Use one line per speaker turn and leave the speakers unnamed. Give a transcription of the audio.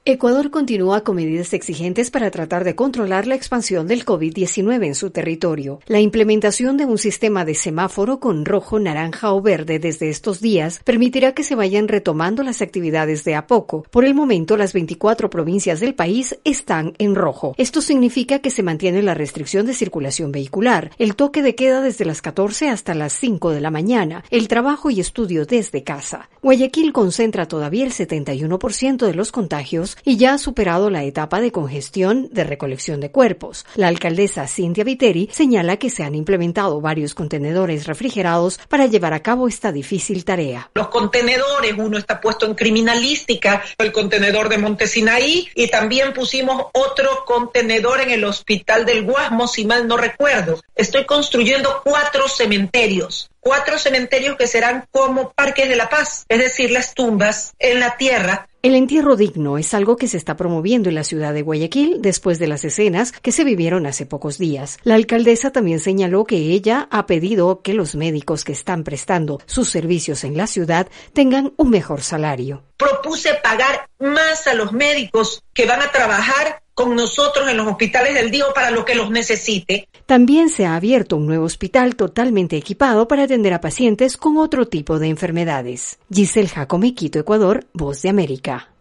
Ecuador continúa con medidas exigentes para tratar de controlar la expansión del COVID-19 en su territorio. La implementación de un sistema de semáforo con rojo, naranja o verde desde estos días permitirá que se vayan retomando las actividades de a poco. Por el momento, las 24 provincias del país están en rojo. Esto significa que se mantiene la restricción de circulación vehicular, el toque de queda desde las 14 hasta las 5 de la mañana, el trabajo y estudio desde casa. Guayaquil concentra todavía el 71% de los contagios y ya ha superado la etapa de congestión de recolección de cuerpos. La alcaldesa Cintia Viteri señala que se han implementado varios contenedores refrigerados para llevar a cabo esta difícil tarea.
Los contenedores, uno está puesto en criminalística, el contenedor de Montesinaí, y también pusimos otro contenedor en el hospital del Guasmo, si mal no recuerdo. Estoy construyendo 4 cementerios. 4 cementerios que serán como parques de la paz, es decir, las tumbas en la tierra.
El entierro digno es algo que se está promoviendo en la ciudad de Guayaquil después de las escenas que se vivieron hace pocos días. La alcaldesa también señaló que ella ha pedido que los médicos que están prestando sus servicios en la ciudad tengan un mejor salario.
Propuse pagar más a los médicos que van a trabajar con nosotros en los hospitales del DIO para lo que los necesite.
También se ha abierto un nuevo hospital totalmente equipado para atender a pacientes con otro tipo de enfermedades. Giselle Jacome, Quito, Ecuador, Voz de América.